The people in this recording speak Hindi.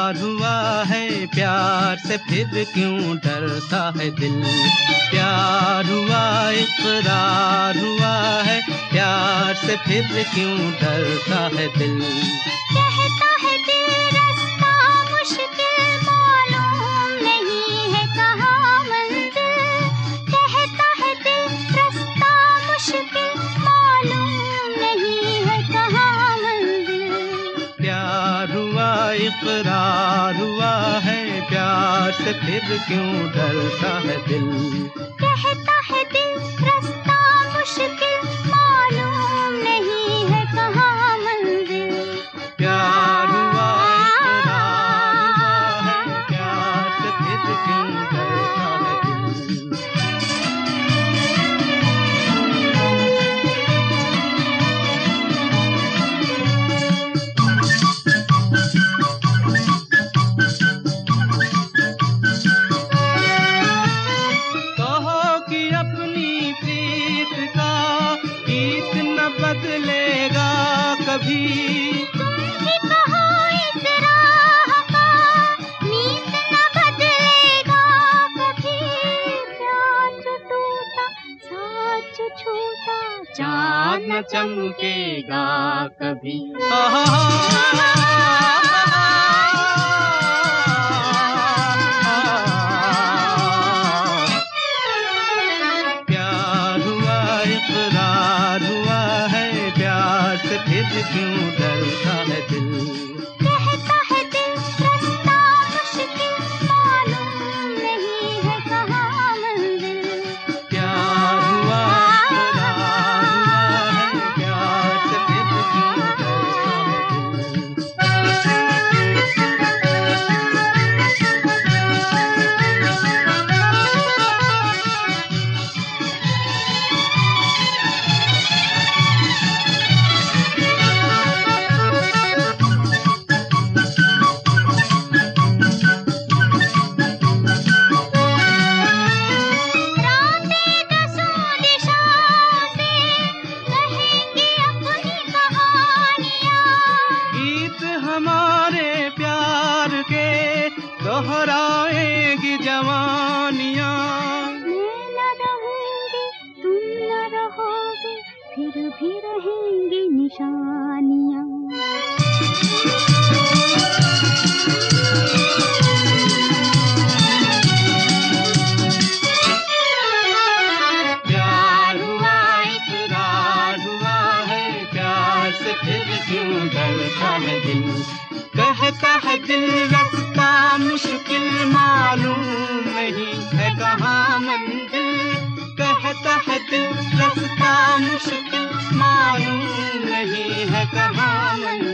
प्यार हुआ है, प्यार से फिर क्यों डरता है दिल। प्यार हुआ, इकरार हुआ है, प्यार से फिर क्यों डरता है दिल। कहता है दिल रास्ता मुश्किल, मालूम नहीं है कहाँ मंजिल। कहता है दिल रास्ता मुश्किल, मालूम नहीं है कहाँ मंजिल। प्यार हुआ, इकरार हुआ है, प्यार से फिर क्यों डरता है दिल। कहता है दिल रास्ता मुश्किल, मालूम नहीं है कहाँ मंजिल। प्यार हुआ, इकरार हुआ है, प्यार से फिर क्यों डरता है दिल। बदलेगा कभी तुम ही कहो इस राह का, नीत न बदलेगा कभी। प्यार जो टूटा, साथ जो छूटा, चाँद न चमकेगा कभी। फिर क्यों डरता है दिल। कहता है दिल रास्ता मुश्किल, मालूम नहीं है कहाँ मंजिल। प्यार हुआ, इकरार हुआ है, प्यार से फिर क्यों डरता है हमारे प्यार के दोहराएगी जवानियाँ। मैं न रहूंगी, तुम न रहोगे, फिर भी रहेंगी निशानियाँ। प्यार हुआ, इकरार हुआ है, प्यार से फिर क्यों डरता है दिल। कहता है दिल रास्ता मुश्किल, मालूम नहीं है कहाँ मंजिल। कहता है दिल रास्ता मुश्किल, मालूम नहीं है कहाँ मंजिल।